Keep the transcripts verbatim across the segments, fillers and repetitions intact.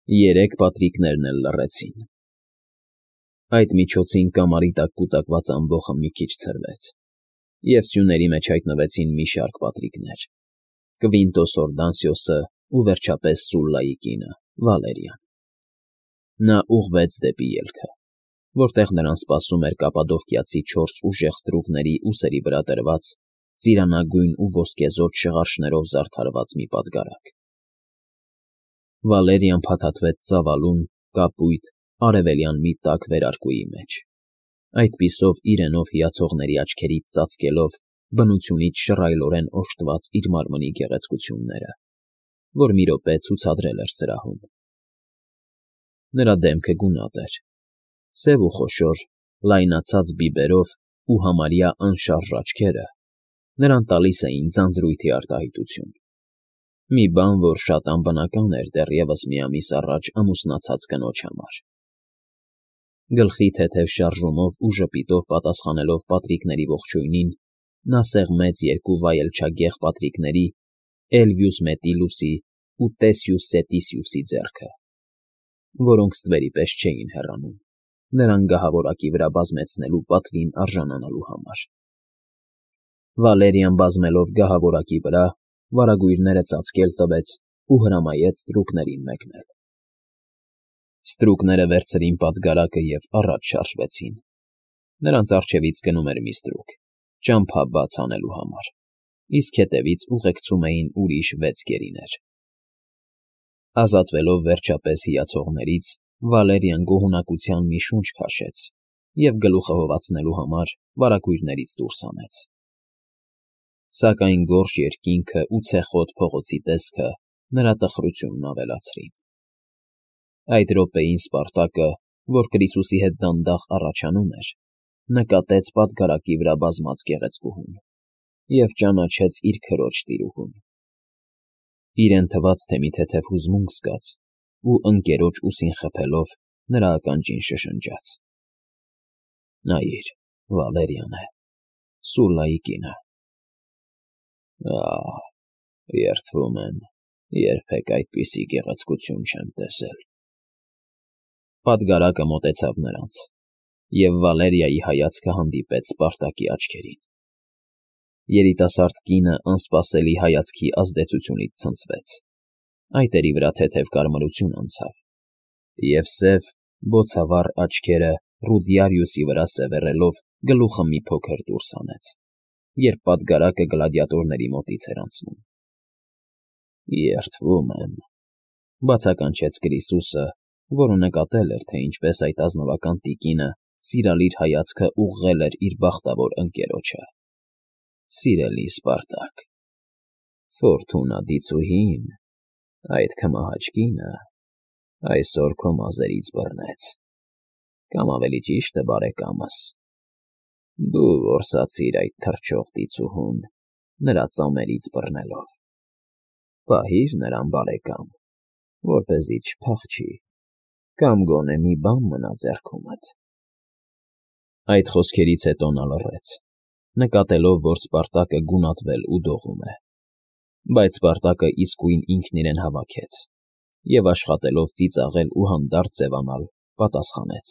Երեք պատրիկներն էլ լռեցին։ Այդ միջոցին կամարի տակ կուտակված ամբոխը մի քիչ ցրվեց, և սյուների մեջ հայտնվեցին մի շարք պատրիկներ. Կվինտոս Հորդանսիոսը ու, վերջապես, Սուլլայի կինը՝ Վալերիան։ Նա ուղղվեց դեպի ելքը, որտեղ նրան սպասում էր կապադովկիացի չորս ուժեղ ստրուկների ուսերի վրա դրված, ծիրանագույն ու ոսկեզօծ շղարշներով զարդարված մի պատգարակ։ Վալերիան փաթաթվեց ծավալուն, կապույտ, արևելյան մի տաք վերարկուի մեջ, այդպիսով իրենով հիացողների աչքերից ծածկելով բնությունից շռայլորեն օժտված իր մարմնի գեղեցկությունները, որ մի րոպե ցուցադրել էր սրահում։ Նրա դեմքը գունատ էր, սև ու խոշոր, լայնացած բիբերով ու համարյա անշարժ աչքերը նրան տալիս էին ձանձրույթի արտահայտություն, մի բան, որ շատ անբնական էր դեռևս մի ամիս առաջ ամուսնացած կնոջ համար։ Գլխի թեթև շարժումով ու ժպիտով պատասխանելով պատրիկների ողջույնին, նա սեղմեց երկու վայելչագեղ պատրիկների՝ Էլվիուս Մետիլուսի ու Տեսիուս Սետիսիուսի ձեռքը, որոնք ստվերի պես չէին հեռանում, նրան գահավորակի վրա բազմեցնելու պատվին արժանանալու համար։ Վալերիան բազմելով գահավորակի վրա, վարագույրները ծածկել տվեց ու հրամայեց ստրուկներին մեկնել։ Ստրուկները վերցրին պատգարակը և առաջ շարժվեցին։ Նրանց առջևից գնում էր մի ստրուկ՝ ճամփա բաց անելու համար, իսկ հետևից ուղեկցում էին ուրիշ վեց գերիներ։ Ազատվելով վերջապես հիացողներից, Վալերիան գոհունակության մի շունչ քաշեց և գլուխը հովացնելու համար վարագույրներից դուրս հանեց։ Սակայն գորշ երկինքը ու ցեխոտ փողոցի տեսքը նրա տխրությունն ավելացրին։ Այդ րոպեին Սպարտակը, որ Կրիսուսի հետ դանդաղ առաջանում էր, նկատեց պատգարակի վրա բազմած գեղեցկուհուն և ճանաչեց իր քրոջ տիրուհուն։ Իրեն թվաց, թե մի թեթև հուզմունք զգաց, ու ընկերոջ ուսին խփելով նրա ականջին շշնջաց. «Նայիր, Վալերիան է, Սուլլայի կինը»։ Ահ, երդվում եմ, երբեք այդպիսի գեղեցկություն չեմ տեսել։ Պատգարակը մոտեցավ նրանց, և Վալերիայի հայացքը հանդիպեց Սպարտակի աչքերին։ Երիտասարդ կինը անսպասելի հայացքի ազդեցությունից ցնցվեց, այտերի վրա թեթև կարմրություն անցավ, և սև, բոցավառ աչքերը Ռուդիարիուսի վրա սևեռելով գլուխը մի փոքր դուրս հանեց, երբ պատգարակը գլադիատորների մոտից էր անցնում։ «Երդվում եմ», բացականչեց Կրիսուսը, որը նկատել էր, թե ինչպես այդ ազնվական տիկինը սիրալիր հայացքը ուղղել էր իր բախտավոր ընկերոջը։ «Սիրելի Սպարտակ, Ֆորթունա դիցուհին, այդ քմահաճ կինը, այսօր քո մազերից բռնեց, կամ ավելի ճիշտ է, բարեկամս, դու որսացիր այդ թռչող դիցուհուն նրա ծամերից բռնելով։ Պահի՛ր նրան, բարեկամ, որպեսզի չփախչի կամ գոնե մի բան մնա ձեռքումդ»։ Այդ խոսքերից հետո նա լռեց, նկատելով, որ Սպարտակը գունատվել ու դողում է, բայց Սպարտակը իսկույն ինքն իրեն հավաքեց և, աշխատելով ծիծաղել ու հանդարտ ձևանալ, պատասխանեց.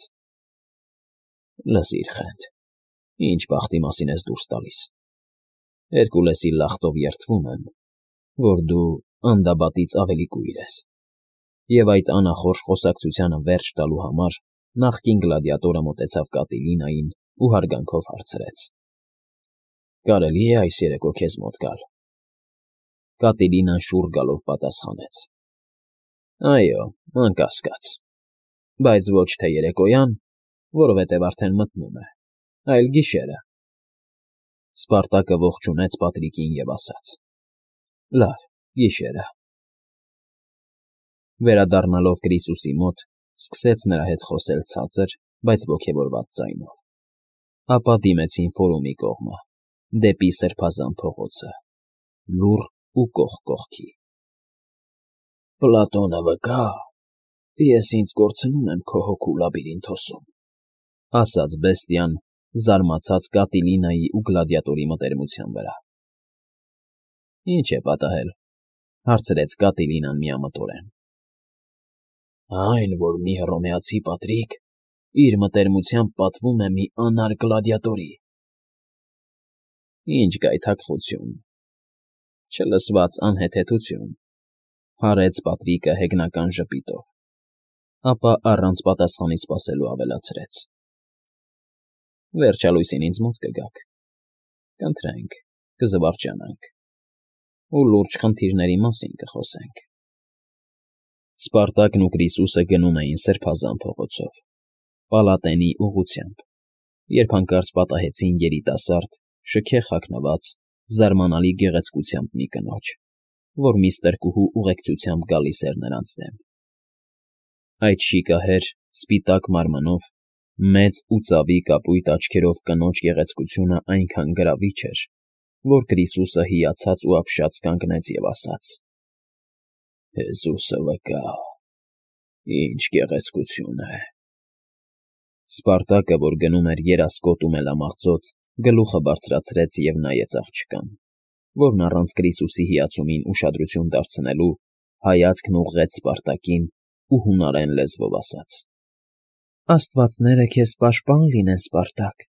«Լսիր, խենթ, ի՞նչ բախտի մասին ես դուրս տալիս։ Հերկուլեսի լախտով երդվում եմ, որ դու andabատից ավելի կույր ես, և այդ անախորժ խոսակցությանը վերջ տալու համար նախկին գլադիատորը մոտեցավ Կատիլինային ու հարգանքով հարցրեց. «Կարելի՞ է այս երեկո քեզ մոտ գալ»։ Կատիլինան շուռ գալով պատասխանեց. «Այո, անկասկած, բայց ոչ թե երեկոյան, որովհետև արդեն մթնում է, այլ գիշերը»։ Սպարտակը ողջունեց Պատրիկին և ասաց. «Լավ, գիշերը»։ Վերադառնալով Կրիսուսի մոտ, սկսեց նրա հետ խոսել ցածր, բայց ոգևորված ձայնով, ապա դիմեցին Ֆորումի կողմը, դեպի Սրբազան փողոցը, լուռ ու կողք կողքի։ «Պլատոնը վկա, ես ինձ կորցնում եմ քո հոգու լաբիրինթոսում», ասաց բեստիան, զարմացած Կատիլինայի ու գլադիատորի մտերմության վրա։ «Ի՞նչ է պատահել», հարցրեց Կատիլինան միամտորեն։ Այն, որ մի հռոմեացի պատրիկ իր մտերմությամբ պատվում է մի անար գլադիատորի։ Ինչ գայթակղություն, չլսված անհեթեթություն, հարեց Պատրիկը հեգնական ժպիտով, ապա առանց պատասխանի սպասելու ավելացրեց. Վերջալույսին ինձ մոտ կգաք, կընտրենք, կզվարճանանք ու լուրջ խնդիրների մասին կխոսենք։ Սպարտակն ու Կրիսուսը գնում էին Սրբազան փողոցով, Պալատենի ուղղությամբ, երբ հանկարծ պատահեցին երիտասարդ, շքեղ հագնված, զարմանալի գեղեցկությամբ մի կնոջ, որ մի ստրկուհու ուղեկցությամբ գալիս էր նրանց դեմ։ Այդ շիկահեր, սպիտակ մարմնով, մեծ ու ծավի կապույտ աչքերով կնոջ գեղեցկությունը այնքան գրավիչ էր, որ Կրիսուսը հիացած ու ապշած կանգնեց և ասաց. «Հեզուսը վկա, ինչ գեղեցկություն է»։ Սպարտակը, որ գնում էր երասկոտ ու մելամաղձոտ, գլուխը բարձրացրեց և նայեց աղջկան, որն առանց Կրիսուսի հիացումին ուշադրություն դարձնելու հայացքն ուղղեց Սպարտակին ու հունարեն լեզվով ասաց. «Աստվածները քեզ պաշտպան լինեն, Սպարտակ»։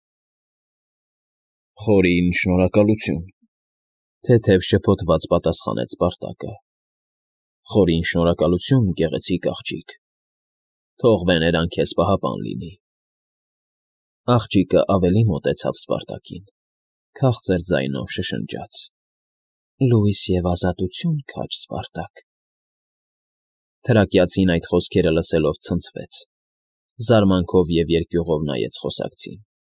«Խորին շնորհակալություն», թեթև շփոթված պատասխանեց Սպարտակը։ «Խորին շնորհակալություն, գեղեցիկ աղջիկ, թող վեներան քեզ պահապան լինի»։ Աղջիկը ավելի մոտեցավ Սպարտակին, քաղցր ձայնով շշնջաց. «Լույս և ազատություն, քաջ Սպարտակ»։ Թրակիացին այդ խոսքերը լսելով ցնցվեց, զարմանքով և երկյուղով նայեց խոսակցին։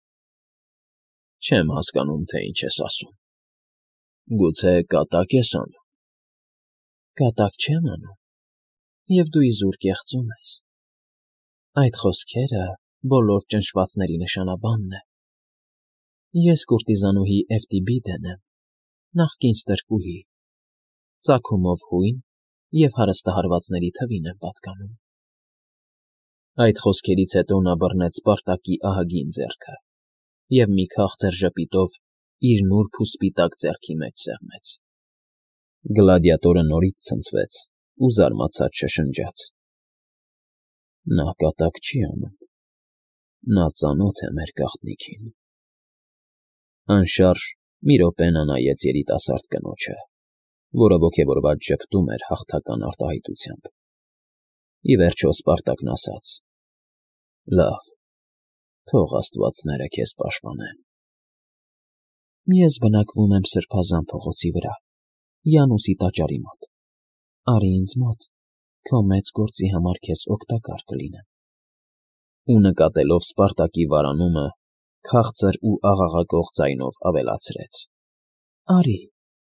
«Չեմ հասկանում, թե ինչ ես ասում, գուցե կատակ ես անում»։ «Կատակ չեմ անում, և դու իզուր կեղծում ես։ Այդ խոսքերը բոլոր ճնշվածների նշանաբանն է։ Ես կուրտիզանուհի Էվտիբիդեն եմ, նախկին ստրկուհի, ծագումով հույն և հարստահարվածների թվին եմ պատկանում»։ Այդ խոսքերից հետո նա բռնեց Սպարտակի ահագին ձեռքը և մի քաղցր ժպիտով իր նուրբ ու սպիտակ ձեռքի մեջ սեղմեց։ Գլադիատորը նորից ցնցվեց ու զարմացած շշնջաց. «Նա կատակ չի անում, նա ծանոթ է մեր գաղտնիքին»։ Անշարժ մի րոպե նա նայեց երիտասարդ կնոջը, որը ոգևորված ժպտում էր հաղթական արտահայտությամբ։ Ի վերջո Սպարտակն ասաց. «Լավ, թող աստվածները քեզ պաշտպանեն»։ «Ես բնակվում եմ Սրբազան փողոցի վրա, Յանուսի տաճարի մոտ։ Արի ինձ մոտ, քո մեծ գործի համար քեզ օգտակար կլինեմ»։ Ու նկատելով Սպարտակի վարանումը, քաղցր ու աղաղակող ձայնով ավելացրեց. «Արի»։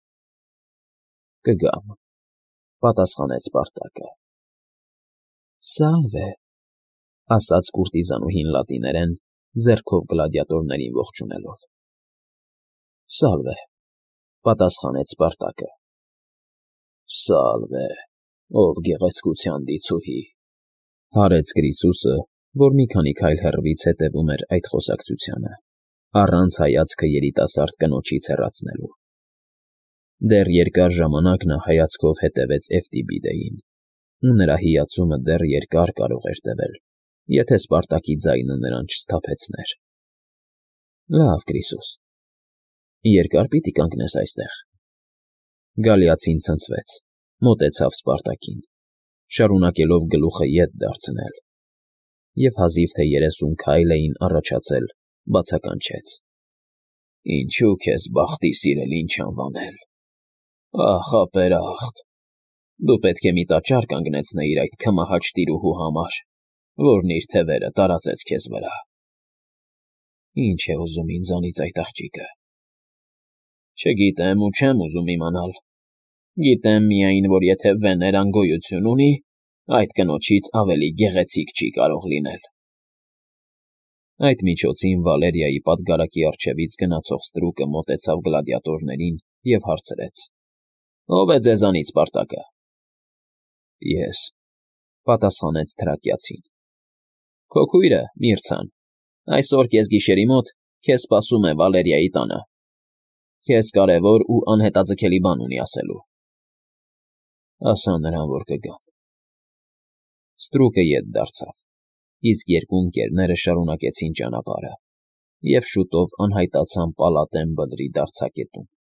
«Կգամ», պատասխանեց Սպարտակը։ «Սալվե», ասաց կուրտիզանուհին լատիներեն, ձեռքով գլադիատորներին ողջունելով։ «Սալվե», պատասխանեց Սպարտակը։ «Սալվե, ով գեղեցկության դիցուհի», հարեց Կրիսուսը, որ մի քանի քայլ հեռվից հետևում էր այդ խոսակցությանը, առանց հայացքը երիտասարդ կնոջից հեռացնելու։ Դեռ երկար ժամանակ նա հայացքով հետևեց Էվտիբիդեին, ու նրա հիացումը դեռ երկար կարող էր տևել, եթե Սպարտակի ձայնը նրան չսթափեցներ։ «Լավ, Կրիսուս, երկա՞ր պիտի կանգնես այստեղ»։ Գալիացին ցնցվեց, մոտեցավ Սպարտակին, շարունակելով գլուխը ետ դարձնել, և հազիվ թե երեսուն քայլ էին առաջացել, բացականչեց. «Ինչու քեզ բախտի սիրելին չանվանել։ Ախ, ապերախտ, դու պետք է մի տաճար կանգնեցնեիր այդ քմահաճ տիրուհու համար, որն իր թևերը տարածեց քեզ վրա։ Ինչ է ուզում ինձանից այդ աղջիկը։ Չգիտեմ ու չեմ ուզում իմանալ։ Գիտեմ միայն, որ եթե Վեներան գոյություն ունի, այդ կնոջից ավելի գեղեցիկ չի կարող լինել»։ Այդ միջոցին Վալերիայի պատգարակի առջևից գնացող ստրուկը մոտեցավ գլադիատորներին և հարցրեց. «Ո՞վ է ձեզանից Սպարտակը»։ «Ես», պատասխանեց թրակիացին։ «Քո քույրը՝ Միրցան, այսօր կեսգիշերի մոտ քեզ սպասում է Վալերիայի տանը։ Քեզ կարևոր ու անհետաձգելի բան ունի ասելու»։ «Ասա նրան, որ կգամ»։ Ստրուկը ետ դարձավ, իսկ երկու ընկերները շարունակեցին ճանապարհը և շուտով անհայտացան պալատեն բլրի դարձակետում։